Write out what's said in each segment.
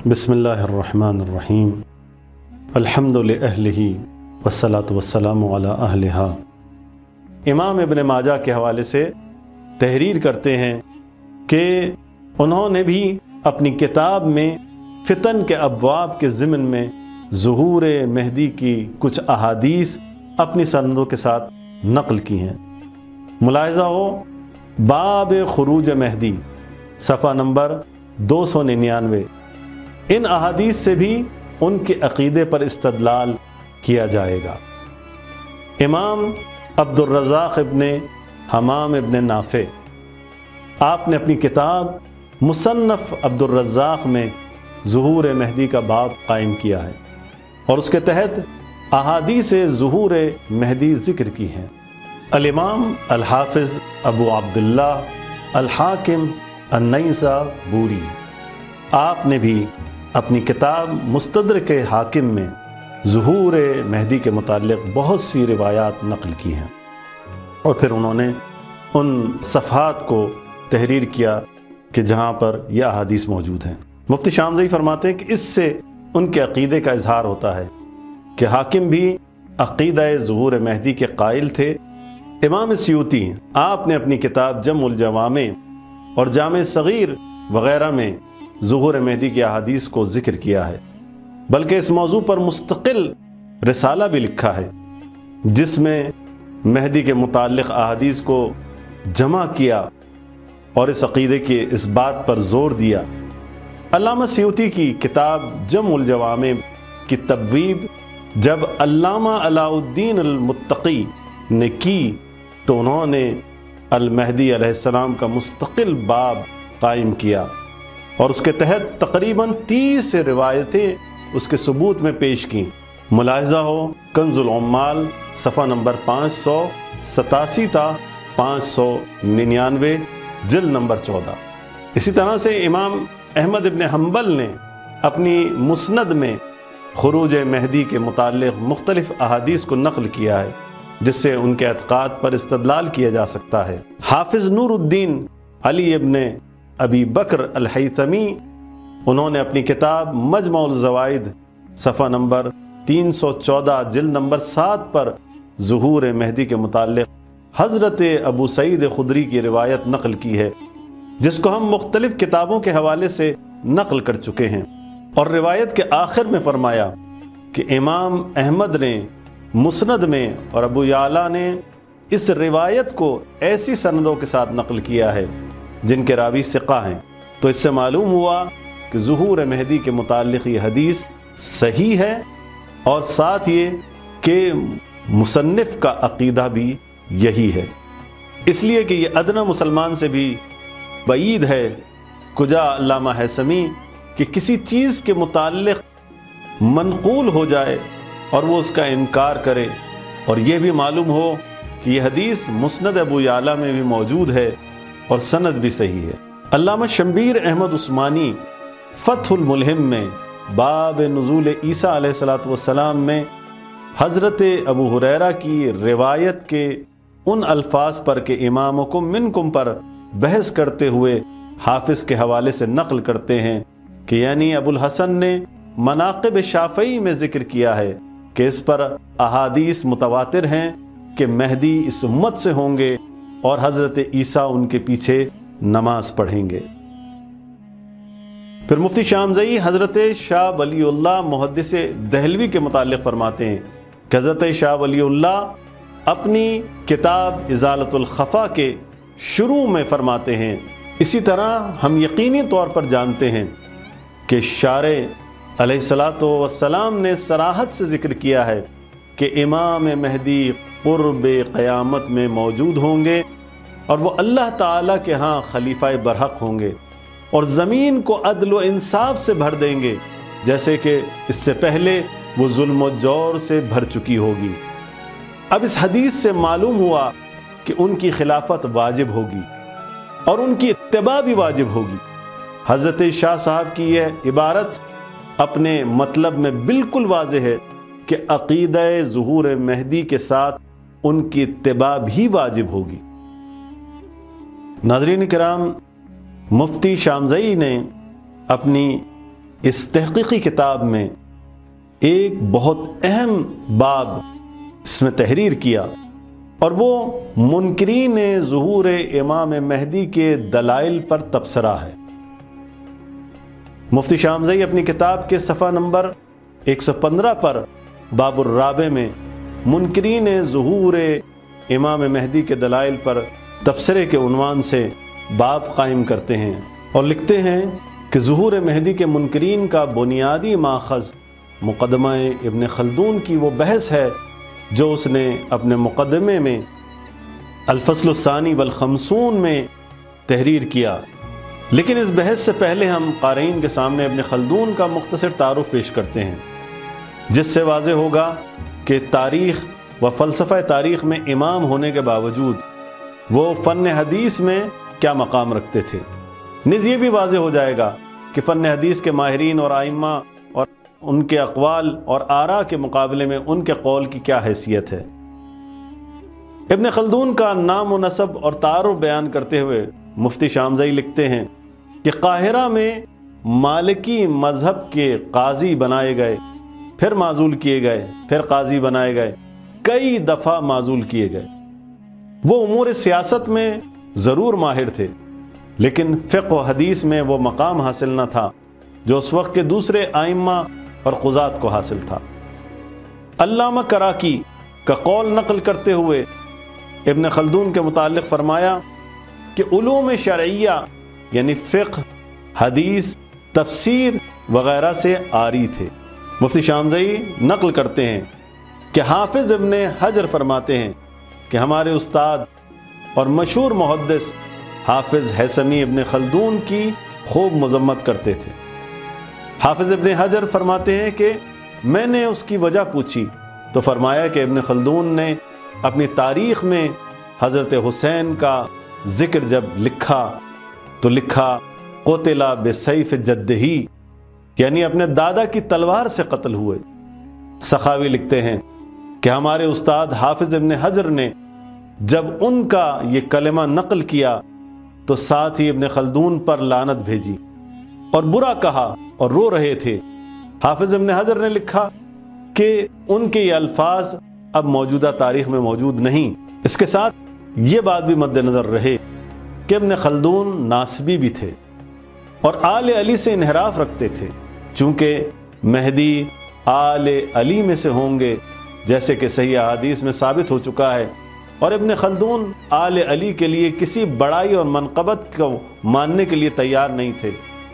बिस्मिल्लाहिर्रहमानिर्रहीम अल्हम्दुलिल्लाहि वस्सलातु वस्सलामु अला अहलिहा। इमाम इब्न माजा के हवाले से तहरीर करते हैं कि उन्होंने भी अपनी किताब में फितन के अबवाब के ज़िमन में ज़ुहूर मेहदी की कुछ अहादीस अपनी सनदों के साथ नक़ल की हैं। मुलाहिज़ा हो बाब खुरूज मेहदी सफ़ा नंबर 299। इन अहादीस से भी उनके अक़ीदे पर इस्तदलाल किया जाएगा। इमाम अब्दुर्रज़ाक़ इब्ने हमाम इब्ने नाफ़े आपने अपनी किताब मुसन्नफ़ अब्दुर्रज़ाक़ में ज़ुहूर मेहदी का बाब कायम किया है और उसके तहत अहादीस ज़ुहूर मेहदी ज़िक्र की हैं। अल-इमाम अल-हाफ़िज़ अबू अब्दुल्लाह अल-हाकिम अन-नैसाबूरी आपने भी अपनी किताब मुस्तदरक हाकिम में ज़ुहूर मेहदी के मुताल्लिक़ बहुत सी रिवायात नक़ल की हैं और फिर उन्होंने उन सफ़हात को तहरीर किया कि जहाँ पर यह अहादीस मौजूद हैं। मुफ्ती शामज़ई फरमाते हैं कि इससे उनके अक़ीदे का इजहार होता है कि हाकिम भी अक़ीदा ज़ुहूर मेहदी के कायल थे। इमाम सियूती आपने अपनी किताब जमुल जवामे और जामे सग़ीर वग़ैरह में ज़ुहूर मेहदी की अहादीस को ज़िक्र किया है, बल्कि इस मौजू पर मुस्तक़िल रिसाला भी लिखा है जिसमें मेहदी के मुताल्लिक़ अहादीस को जमा किया और इस अक़ीदे के इस बात पर ज़ोर दिया। अल्लामा सियूती की किताब जमुल जवामे की तबवीब जब अल्लामा अलाउद्दीन अल-मुत्तक़ी ने की तो उन्होंने अल-मेहदी अलैहिस्सलाम का मुस्तक़िल बाब कायम किया और उसके तहत तकरीबन 30 रिवायतें उसके सबूत में पेश की। मुलाहिज़ा हो कंज़ुल उम्माल सफ़ा नंबर 587 था 599 जिल्द नंबर 14। इसी तरह से इमाम अहमद इब्न हम्बल ने अपनी मुस्नद में खुरूज मेहदी के मुताल्लिक़ मुख्तलिफ़ अहादीस को नक़ल किया है जिससे उनके एतक़ाद पर इस्तदलाल किया जा सकता है। हाफिज़ नूरुद्दीन अली इब्न अबी बकर अल-हैसमी उन्होंने अपनी किताब मजमुअल ज़वाइद सफ़ा नंबर 314 जिल्द नंबर 7 पर ज़ुहूर मेहदी के मुताल्लिक़ हज़रत अबू सईद खुदरी की रिवायत नक़ल की है जिसको हम मुख्तलिफ़ किताबों के हवाले से नक़ल कर चुके हैं और रिवायत के आखिर में फ़रमाया कि इमाम अहमद ने मुस्नद में और अबू याला ने इस रिवायत को ऐसी सनदों के साथ नक़ल किया है जिनके रावी सिक़ा हैं। तो इससे मालूम हुआ कि ज़ुहूर मेहदी के मुताल्लिक़ ये हदीस सही है और साथ ये कि मुसन्निफ़ का अक़ीदा भी यही है, इसलिए कि ये अदना मुसलमान से भी बईद है कुजा अल्लामा हैसमी कि किसी चीज़ के मुताल्लिक़ मनक़ूल हो जाए और वो उसका इनकार करे और ये भी मालूम हो कि ये हदीस मुस्नद अबू याला में भी मौजूद है और सनद भी सही है। अल्लामा शम्बीर अहमद उस्मानी फ़थुल मुल्हिम में बाब नुज़ूल ईसा अलैहिस्सलातु वस्सलाम में हज़रत अबू हुरैरा की रिवायत के उन अल्फाज पर के इमामुकुम मिनकुम पर बहस करते हुए हाफिज़ के हवाले से नक़ल करते हैं कि यानी अबुल हसन ने मनाक़िब शाफ़ई में ज़िक्र किया है कि इस पर अहादीस मुतवातिर हैं कि मेहदी इस उम्मत से होंगे और हज़रत ईसा उनके पीछे नमाज पढ़ेंगे। फिर मुफ्ती शामज़ई हज़रत शाह वलीउल्लाह मुहद्दिस दहलवी के मुताल्लिक़ फरमाते हैं कि हज़रत शाह वलीउल्लाह अपनी किताब इज़ालतुल ख़फ़ा के शुरू में फरमाते हैं, इसी तरह हम यकीनी तौर पर जानते हैं कि शारे अलैहिस्सलातु वस्सलाम ने सराहत से ज़िक्र किया है कि इमाम मेहदी क़ुर्ब क़यामत में मौजूद होंगे और वो अल्लाह ताला के यहाँ खलीफा बरहक होंगे और ज़मीन को अदल व इंसाफ से भर देंगे जैसे कि इससे पहले वो जुल्म व जौर से भर चुकी होगी। अब इस हदीस से मालूम हुआ कि उनकी खिलाफत वाजिब होगी और उनकी इत्तिबा भी वाजिब होगी। हज़रत शाह साहब की यह इबारत अपने मतलब में बिल्कुल वाज़ेह है कि अक़ीदा ज़ुहूर मेहदी के साथ उनकी इत्तिबा भी वाजिब होगी। नाज़रीन किराम, मुफ्ती शामज़ई ने अपनी اس تحقیقی کتاب میں ایک بہت اہم باب اس میں تحریر کیا، اور وہ منکرین ظہور امام مہدی کے دلائل پر تبصرہ ہے۔ مفتی شامزئی اپنی کتاب کے صفحہ نمبر 115 پر باب الرابع میں منکرین ظہور امام مہدی کے دلائل پر تبصرے کے عنوان سے باب قائم کرتے ہیں اور لکھتے ہیں کہ ظہور مہدی کے منکرین کا بنیادی ماخذ مقدمہ ابن خلدون کی وہ بحث ہے جو اس نے اپنے مقدمے میں الفصل الثانی والخمسون میں تحریر کیا۔ لیکن اس بحث سے پہلے ہم قارئین کے سامنے ابن خلدون کا مختصر تعارف پیش کرتے ہیں، جس سے واضح ہوگا کہ تاریخ و فلسفہ تاریخ میں امام ہونے کے باوجود وہ فن حدیث میں کیا مقام رکھتے تھے۔ نیز یہ بھی واضح ہو جائے گا کہ فن حدیث کے ماہرین اور ائمہ اور ان کے اقوال اور آراء کے مقابلے میں ان کے قول کی کیا حیثیت ہے۔ ابن خلدون کا نام و نسب اور تعارف بیان کرتے ہوئے مفتی شامزئی لکھتے ہیں کہ قاہرہ میں مالکی مذہب کے قاضی بنائے گئے، پھر معزول کیے گئے، پھر قاضی بنائے گئے، کئی دفعہ معزول کیے گئے۔ وہ امور سیاست میں ضرور ماہر تھے، لیکن فقہ و حدیث میں وہ مقام حاصل نہ تھا جو اس وقت کے دوسرے ائمہ اور قضات کو حاصل تھا۔ علامہ کراکی کا قول نقل کرتے ہوئے ابن خلدون کے متعلق فرمایا کہ علوم شرعیہ یعنی فقہ، حدیث، تفسیر وغیرہ سے عاری تھے۔ مفتی شامزئی نقل کرتے ہیں کہ حافظ ابن حجر فرماتے ہیں کہ ہمارے استاد اور مشہور محدث حافظ ہیثمی ابن خلدون کی خوب مذمت کرتے تھے۔ حافظ ابن حجر فرماتے ہیں کہ میں نے اس کی وجہ پوچھی تو فرمایا کہ ابن خلدون نے اپنی تاریخ میں حضرت حسین کا ذکر جب لکھا تو لکھا قتل بسیف جدہی، یعنی اپنے دادا کی تلوار سے قتل ہوئے۔ سخاوی لکھتے ہیں کہ ہمارے استاد حافظ ابن حجر نے جب ان کا یہ کلمہ نقل کیا تو ساتھ ہی ابن خلدون پر لعنت بھیجی اور برا کہا اور رو رہے تھے۔ حافظ ابن حجر نے لکھا کہ ان کے یہ الفاظ اب موجودہ تاریخ میں موجود نہیں۔ اس کے ساتھ یہ بات بھی مد نظر رہے کہ ابن خلدون ناسبی بھی تھے اور آل علی سے انحراف رکھتے تھے، چونکہ مہدی آل علی میں سے ہوں گے جیسے کہ صحیح احادیث میں ثابت ہو چکا ہے، اور ابن خلدون آل علی کے لیے کسی بڑائی اور منقبت کو ماننے کے لیے تیار نہیں تھے۔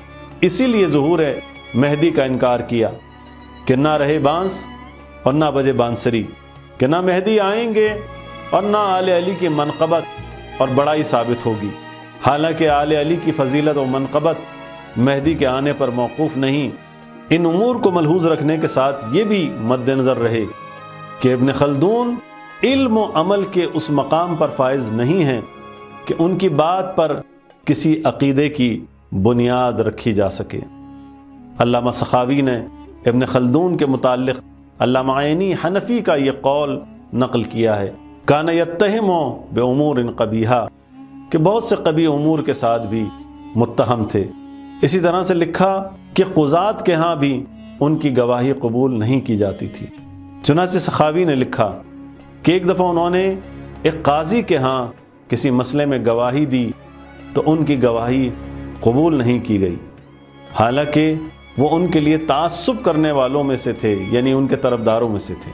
اسی لیے ظہور مہدی کا انکار کیا کہ نہ رہے بانس اور نہ بجے بانسری، کہ نہ مہدی آئیں گے اور نہ آل علی کی منقبت اور بڑائی ثابت ہوگی۔ حالانکہ آل علی کی فضیلت و منقبت مہدی کے آنے پر موقوف نہیں۔ ان امور کو ملحوظ رکھنے کے ساتھ یہ بھی مد نظر رہے کہ ابن خلدون علم و عمل کے اس مقام پر فائز نہیں ہیں کہ ان کی بات پر کسی عقیدے کی بنیاد رکھی جا سکے۔ علامہ سخاوی نے ابن خلدون کے متعلق علامہ عینی حنفی کا یہ قول نقل کیا ہے، کان یتہم بامور قبیحہ، کہ بہت سے قبیح امور کے ساتھ بھی متہم تھے۔ اسی طرح سے لکھا کہ قضات کے ہاں بھی ان کی گواہی قبول نہیں کی جاتی تھی۔ چنانچہ سخاوی نے لکھا کہ ایک دفعہ انہوں نے ایک قاضی کے ہاں کسی مسئلے میں گواہی دی تو ان کی گواہی قبول نہیں کی گئی، حالانکہ وہ ان کے لیے تعصب کرنے والوں میں سے تھے، یعنی ان کے طرفداروں میں سے تھے۔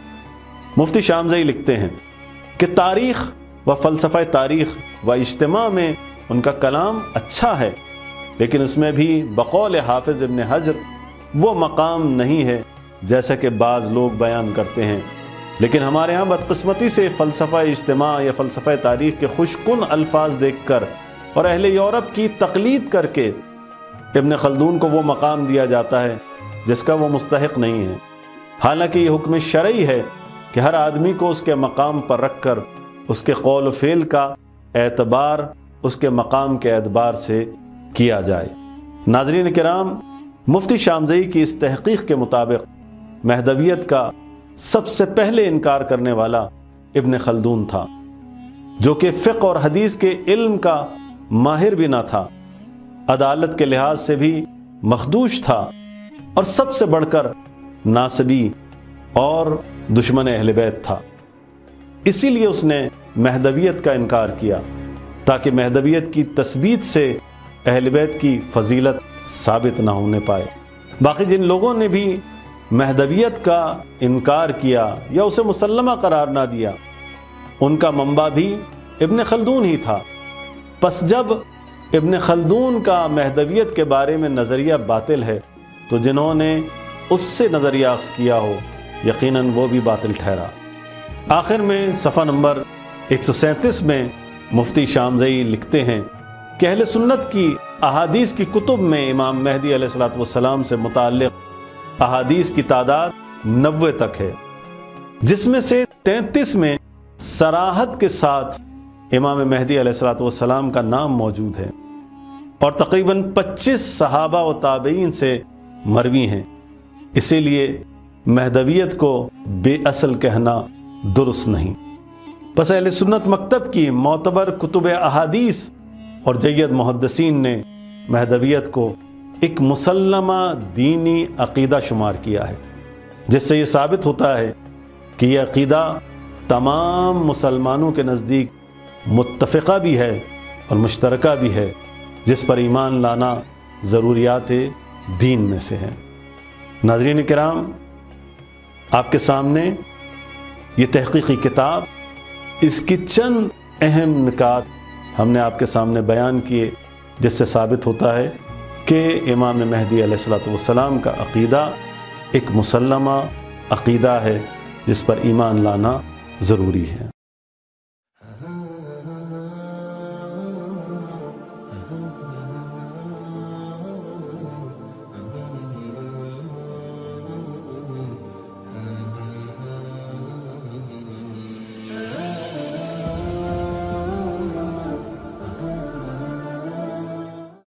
مفتی شامزئی لکھتے ہیں کہ تاریخ و فلسفہ تاریخ و اجتماع میں ان کا کلام اچھا ہے، لیکن اس میں بھی بقول حافظ ابن حجر وہ مقام نہیں ہے جیسا کہ بعض لوگ بیان کرتے ہیں۔ لیکن ہمارے ہاں بدقسمتی سے فلسفہ اجتماع یا فلسفہ تاریخ کے خوش کن الفاظ دیکھ کر اور اہل یورپ کی تقلید کر کے ابن خلدون کو وہ مقام دیا جاتا ہے جس کا وہ مستحق نہیں ہے، حالانکہ یہ حکم شرعی ہے کہ ہر آدمی کو اس کے مقام پر رکھ کر اس کے قول و فعل کا اعتبار اس کے مقام کے اعتبار سے کیا جائے۔ ناظرین کرام، مفتی شامزئی کی اس تحقیق کے مطابق مہدویت کا سب سے پہلے انکار کرنے والا ابن خلدون تھا، جو کہ فقہ اور حدیث کے علم کا ماہر بھی نہ تھا، عدالت کے لحاظ سے بھی مخدوش تھا اور سب سے بڑھ کر ناسبی اور دشمن اہل بیت تھا۔ اسی لیے اس نے مہدویت کا انکار کیا تاکہ مہدویت کی تثبیت سے اہل بیت کی فضیلت ثابت نہ ہونے پائے۔ باقی جن لوگوں نے بھی مہدویت کا انکار کیا یا اسے مسلمہ قرار نہ دیا، ان کا منبع بھی ابن خلدون ہی تھا۔ پس جب ابن خلدون کا مہدویت کے بارے میں نظریہ باطل ہے تو جنہوں نے اس سے نظریہ اخذ کیا ہو یقیناً وہ بھی باطل ٹھہرا۔ آخر میں صفحہ نمبر 137 میں مفتی شامزئی لکھتے ہیں کہ اہل سنت کی احادیث کی کتب میں امام مہدی علیہ السلام سے متعلق احادیث کی تعداد 90 تک ہے، جس میں سے 33 میں صراحت کے ساتھ امام مہدی علیہ السلام کا نام موجود ہے، اور تقریباً 25 صحابہ و تابعین سے مروی ہیں۔ اسی لیے مہدویت کو بے اصل کہنا درست نہیں۔ پس اہل سنت مکتب کی معتبر کتب احادیث اور جید محدثین نے مہدویت کو ایک مسلمہ دینی عقیدہ شمار کیا ہے، جس سے یہ ثابت ہوتا ہے کہ یہ عقیدہ تمام مسلمانوں کے نزدیک متفقہ بھی ہے اور مشترکہ بھی ہے، جس پر ایمان لانا ضروریات دین میں سے ہے۔ ناظرین کرام، آپ کے سامنے یہ تحقیقی کتاب، اس کی چند اہم نکات ہم نے آپ کے سامنے بیان کیے، جس سے ثابت ہوتا ہے کہ امام مہدی علیہ السلام کا عقیدہ ایک مسلمہ عقیدہ ہے جس پر ایمان لانا ضروری ہے۔